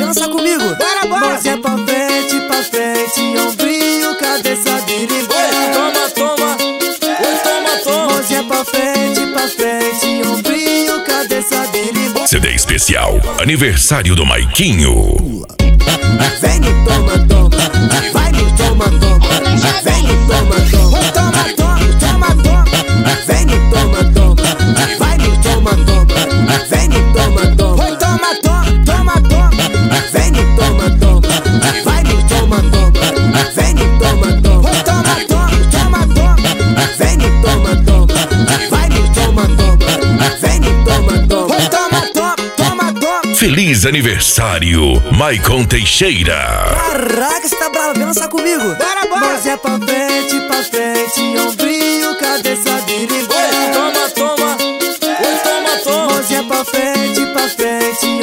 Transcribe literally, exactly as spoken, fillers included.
dança comigo. Bora, bora. Mãozinha pra frente, pra frente, ombrinho, cabeça virigueira. Oi, toma, toma. Oi, toma, toma. Mãozinha pra frente, pra frente, ombrinho, cabeça virigueira. C D especial, aniversário do Maiquinho. Vem e toma, toma, vai me toma, toma. Vem e toma, toma, toma, toma, toma, toma. Vem e toma, toma, vai me toma, toma. Vem e toma, toma, oi, toma, toma, toma, toma. Vem e toma, toma, vai me toma, toma. Vem e toma, toma, oi, toma, toma, toma, toma. Vem e toma, toma, vai me toma, toma. Vem e toma, toma, oi, toma, toma, toma, toma. Feliz aniversário, Maicon Teixeira. Caraca, você tá bravo, vem dançar comigo. Bora, bora. Mãozinha pra frente, pra frente, ombrinho, cabeça virigueira. Oi, toma, toma. Oi, toma, toma. Mãozinha pra frente, pra frente,